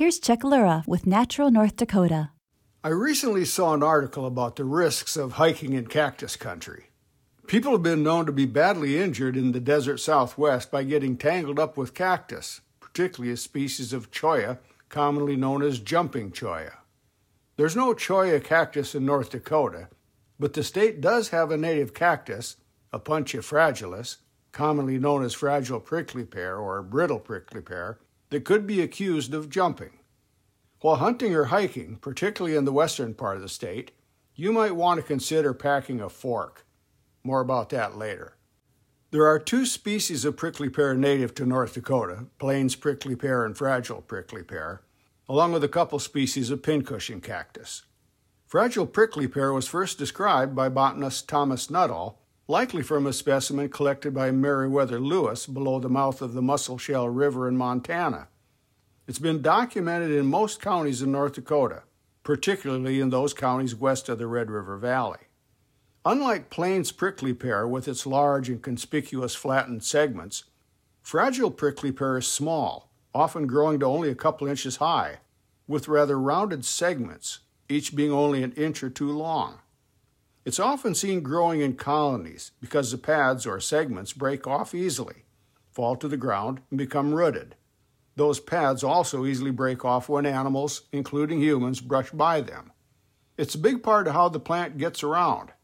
Here's Chuck Lura with Natural North Dakota. I recently saw an article about the risks of hiking in cactus country. People have been known to be badly injured in the desert southwest by getting tangled up with cactus, particularly a species of cholla, commonly known as jumping cholla. There's no cholla cactus in North Dakota, but the state does have a native cactus, Opuntia fragilis, commonly known as fragile prickly pear or brittle prickly pear, that could be accused of jumping. While hunting or hiking, particularly in the western part of the state, you might want to consider packing a fork. More about that later. There are two species of prickly pear native to North Dakota, plains prickly pear and fragile prickly pear, along with a couple species of pincushion cactus. Fragile prickly pear was first described by botanist Thomas Nuttall, likely from a specimen collected by Meriwether Lewis below the mouth of the Musselshell River in Montana. It's been documented in most counties in North Dakota, particularly in those counties west of the Red River Valley. Unlike plains prickly pear with its large and conspicuous flattened segments, fragile prickly pear is small, often growing to only a couple inches high, with rather rounded segments, each being only an inch or two long. It's often seen growing in colonies because the pads or segments break off easily, fall to the ground, and become rooted. Those pads also easily break off when animals, including humans, brush by them. It's a big part of how the plant gets around.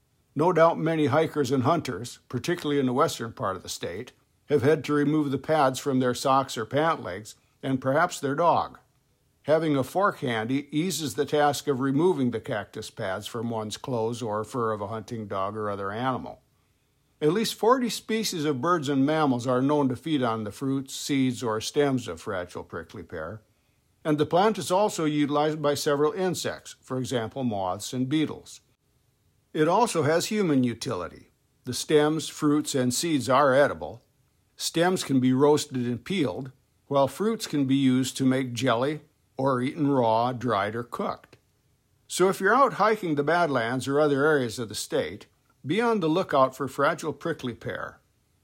No doubt many hikers and hunters, particularly in the western part of the state, have had to remove the pads from their socks or pant legs, and perhaps their dog. Having a fork handy eases the task of removing the cactus pads from one's clothes or fur of a hunting dog or other animal. At least 40 species of birds and mammals are known to feed on the fruits, seeds, or stems of fragile prickly pear, and the plant is also utilized by several insects, for example, moths and beetles. It also has human utility. The stems, fruits, and seeds are edible. Stems can be roasted and peeled, while fruits can be used to make jelly or eaten raw, dried, or cooked. So if you're out hiking the Badlands or other areas of the state, be on the lookout for fragile prickly pear.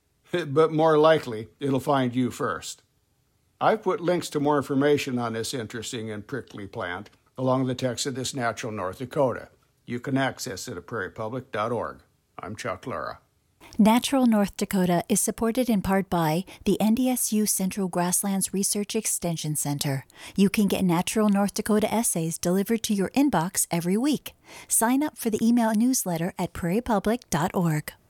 But more likely, it'll find you first. I've put links to more information on this interesting and prickly plant along the text of this Natural North Dakota. You can access it at prairiepublic.org. I'm Chuck Lura. Natural North Dakota is supported in part by the NDSU Central Grasslands Research Extension Center. You can get Natural North Dakota essays delivered to your inbox every week. Sign up for the email newsletter at prairiepublic.org.